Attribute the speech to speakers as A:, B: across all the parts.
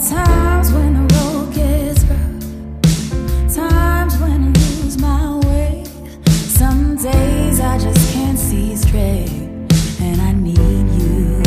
A: times when the road gets rough, times when I lose my way. Some days I just can't see straight, and I need you.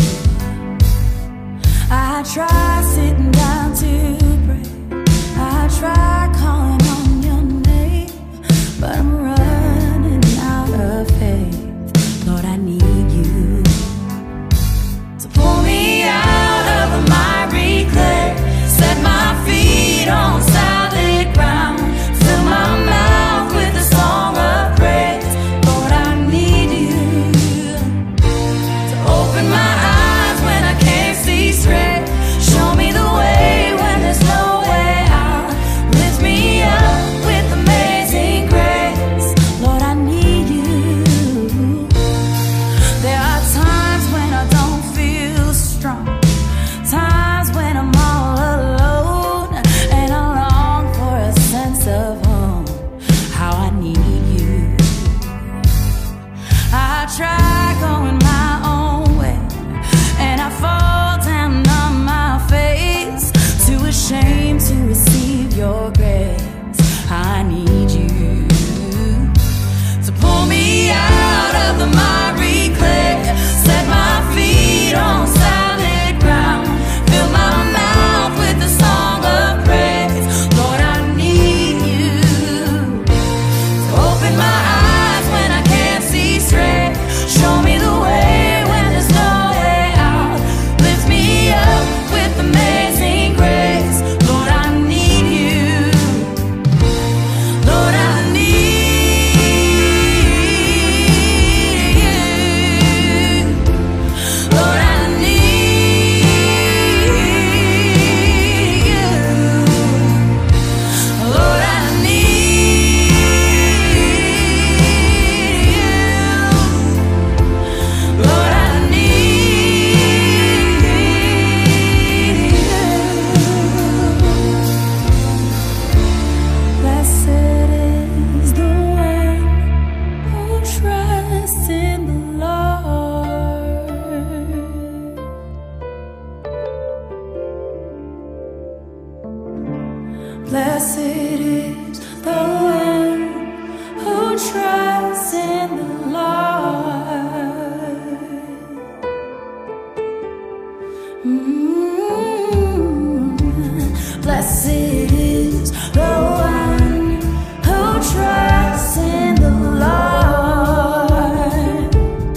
A: I try sitting down to pray, I try calling on your name, but I'm running out of faith. Lord, I need you to pull me out of the miry clay, set my feet on solid ground, fill my mouth with a song of praise. Lord, I need you to open my eyes when I can't see straight, show me the way when there's no way out, lift me up with amazing grace. Lord, I need you. There are times when I don't feel strong, times when I'm all alone, and I long for a sense of home. How I need you. I try going my own way, and I fall down on my face, too ashamed to receive your grace. I need you to pull me out of the miry clay, set my feet on solid ground, fill my mouth with a song of praise. Lord, I need you to open my eyes when I can't see straight, show me the way when there's no way out, lift me up with amazing grace. Lord, I need you. Lord, I need you. Lord, I need you. Lord, I need you. Lord, I need you. Blessed is the one who trusts in the Lord. Blessed is the one who trusts in the Lord. Blessed is the one who trusts in the Lord.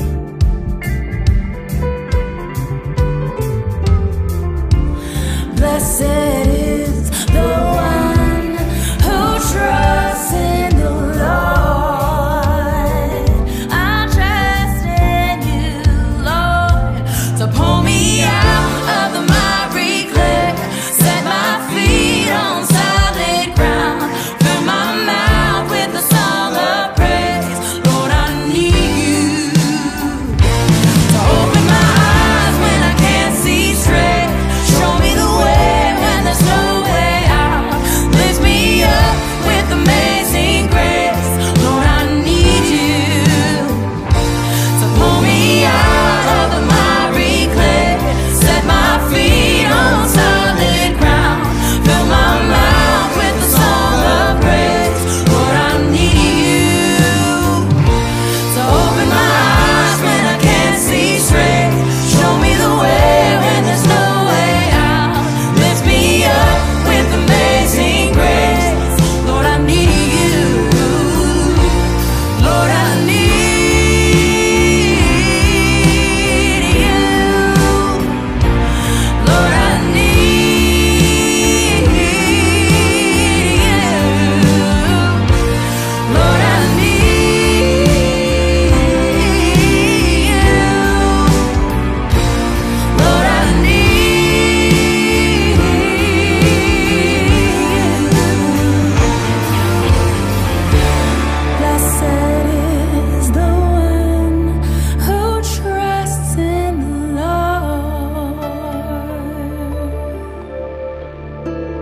A: Blessed is the one who trusts in the Lord. I trust in you, Lord, to pull me out of the miry clay, set my feet on solid ground, fill my mouth with a song of praise. Lord, I need you to open my eyes when I can't see straight, show me the way when there's no way out, lift me up with amazing grace. Lord, I need you to pull me out of the miry clay, set my feet on solid ground, fill my mouth with a song of praise. Lord, I need you to open my eyes when I can't see straight, show me the way when there's no way out, lift me up with amazing grace. Lord, I need you. Lord, I need you. Lord, I need you. Lord, I need you. Lord, I need you. Blessed is the one who trusts in the Lord.